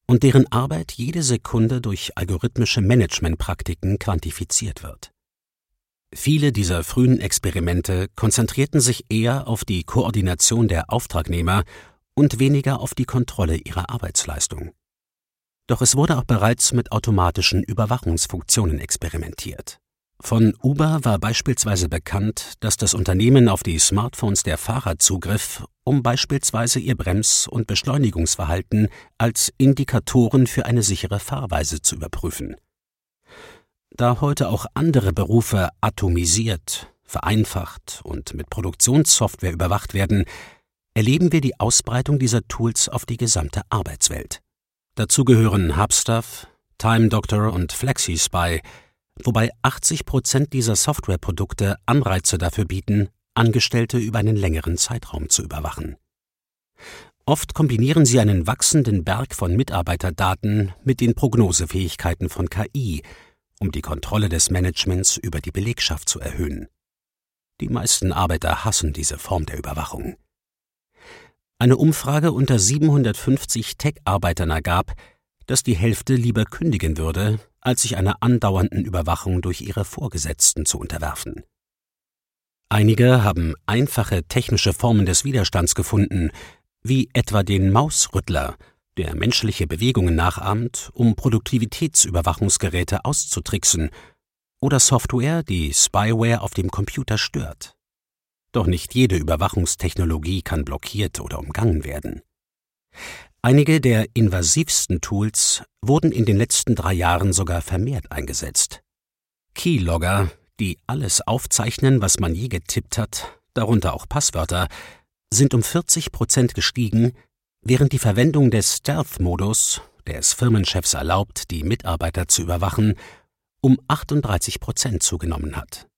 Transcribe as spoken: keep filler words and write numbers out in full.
und deren Arbeit jede Sekunde durch algorithmische Managementpraktiken quantifiziert wird. Viele dieser frühen Experimente konzentrierten sich eher auf die Koordination der Auftragnehmer und weniger auf die Kontrolle ihrer Arbeitsleistung. Doch es wurde auch bereits mit automatischen Überwachungsfunktionen experimentiert. Von Uber war beispielsweise bekannt, dass das Unternehmen auf die Smartphones der Fahrer zugriff, um beispielsweise ihr Brems- und Beschleunigungsverhalten als Indikatoren für eine sichere Fahrweise zu überprüfen. Da heute auch andere Berufe atomisiert, vereinfacht und mit Produktionssoftware überwacht werden, erleben wir die Ausbreitung dieser Tools auf die gesamte Arbeitswelt. Dazu gehören Hubstuff, Time Doctor und FlexiSpy, wobei achtzig Prozent dieser Softwareprodukte Anreize dafür bieten, Angestellte über einen längeren Zeitraum zu überwachen. Oft kombinieren sie einen wachsenden Berg von Mitarbeiterdaten mit den Prognosefähigkeiten von K I, um die Kontrolle des Managements über die Belegschaft zu erhöhen. Die meisten Arbeiter hassen diese Form der Überwachung. Eine Umfrage unter siebenhundertfünfzig Tech-Arbeitern ergab, dass die Hälfte lieber kündigen würde, als sich einer andauernden Überwachung durch ihre Vorgesetzten zu unterwerfen. Einige haben einfache technische Formen des Widerstands gefunden, wie etwa den Mausrüttler, der menschliche Bewegungen nachahmt, um Produktivitätsüberwachungsgeräte auszutricksen, oder Software, die Spyware auf dem Computer stört. Doch nicht jede Überwachungstechnologie kann blockiert oder umgangen werden. Einige der invasivsten Tools wurden in den letzten drei Jahren sogar vermehrt eingesetzt. Keylogger, die alles aufzeichnen, was man je getippt hat, darunter auch Passwörter, sind um vierzig Prozent gestiegen, während die Verwendung des Stealth-Modus, der es Firmenchefs erlaubt, die Mitarbeiter zu überwachen, um achtunddreißig Prozent zugenommen hat.